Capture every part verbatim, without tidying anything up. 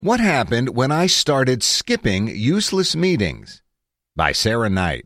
What Happened When I Started Skipping Useless Meetings? By Sarah Knight.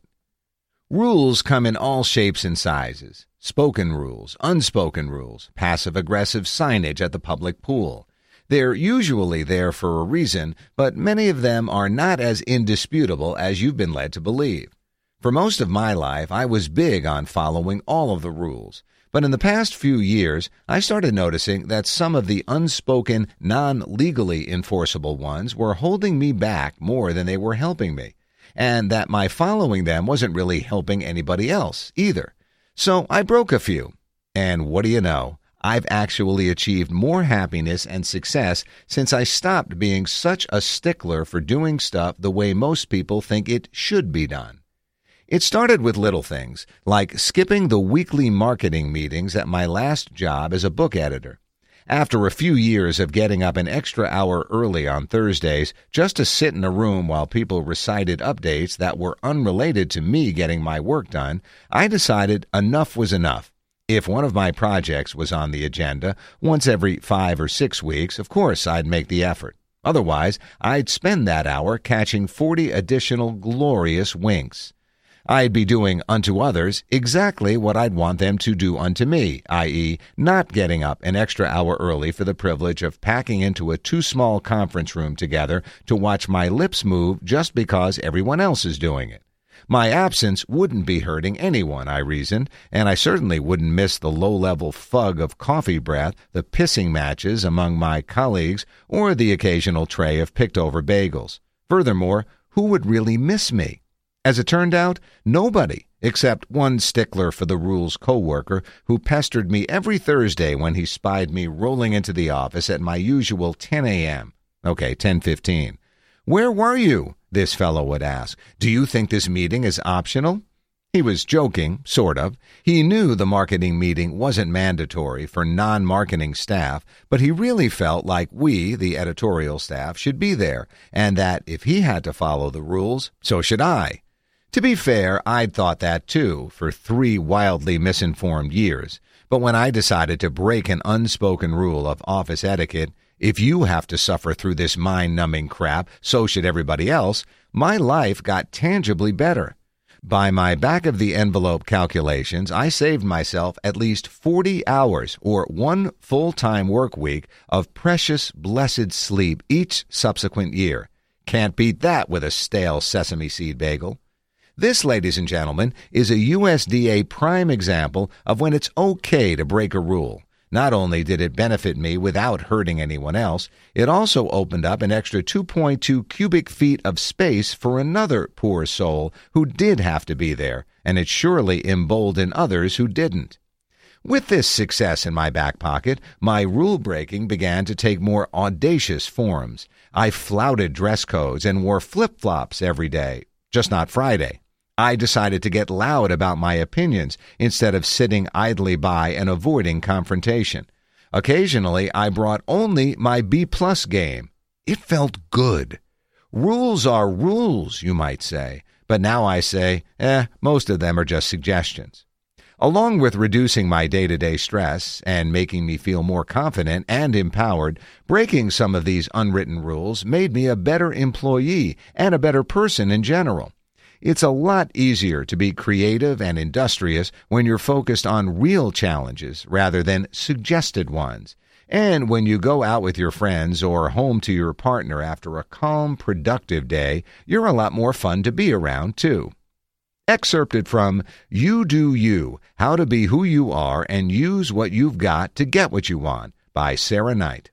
Rules come in all shapes and sizes. Spoken rules, unspoken rules, passive-aggressive signage at the public pool. They're usually there for a reason, but many of them are not as indisputable as you've been led to believe. For most of my life, I was big on following all of the rules. But in the past few years, I started noticing that some of the unspoken, non-legally enforceable ones were holding me back more than they were helping me, and that my following them wasn't really helping anybody else either. So I broke a few. And what do you know? I've actually achieved more happiness and success since I stopped being such a stickler for doing stuff the way most people think it should be done. It started with little things, like skipping the weekly marketing meetings at my last job as a book editor. After a few years of getting up an extra hour early on Thursdays just to sit in a room while people recited updates that were unrelated to me getting my work done, I decided enough was enough. If one of my projects was on the agenda once every five or six weeks, of course I'd make the effort. Otherwise, I'd spend that hour catching forty additional glorious winks. I'd be doing unto others exactly what I'd want them to do unto me, that is, not getting up an extra hour early for the privilege of packing into a too-small conference room together to watch my lips move just because everyone else is doing it. My absence wouldn't be hurting anyone, I reasoned, and I certainly wouldn't miss the low-level fug of coffee breath, the pissing matches among my colleagues, or the occasional tray of picked-over bagels. Furthermore, who would really miss me? As it turned out, nobody, except one stickler for the rules coworker who pestered me every Thursday when he spied me rolling into the office at my usual ten a.m. Okay, ten fifteen. "Where were you?" this fellow would ask. "Do you think this meeting is optional?" He was joking, sort of. He knew the marketing meeting wasn't mandatory for non-marketing staff, but he really felt like we, the editorial staff, should be there, and that if he had to follow the rules, so should I. To be fair, I'd thought that too for three wildly misinformed years. But when I decided to break an unspoken rule of office etiquette, if you have to suffer through this mind-numbing crap, so should everybody else, my life got tangibly better. By my back-of-the-envelope calculations, I saved myself at least forty hours, or one full-time work week, of precious, blessed sleep each subsequent year. Can't beat that with a stale sesame seed bagel. This, ladies and gentlemen, is a U S D A prime example of when it's okay to break a rule. Not only did it benefit me without hurting anyone else, it also opened up an extra two point two cubic feet of space for another poor soul who did have to be there, and it surely emboldened others who didn't. With this success in my back pocket, my rule-breaking began to take more audacious forms. I flouted dress codes and wore flip-flops every day, just not Friday. I decided to get loud about my opinions instead of sitting idly by and avoiding confrontation. Occasionally, I brought only my B-plus game. It felt good. Rules are rules, you might say, but now I say, eh, most of them are just suggestions. Along with reducing my day-to-day stress and making me feel more confident and empowered, breaking some of these unwritten rules made me a better employee and a better person in general. It's a lot easier to be creative and industrious when you're focused on real challenges rather than suggested ones. And when you go out with your friends or home to your partner after a calm, productive day, you're a lot more fun to be around, too. Excerpted from You Do You, How to Be Who You Are and Use What You've Got to Get What You Want by Sarah Knight.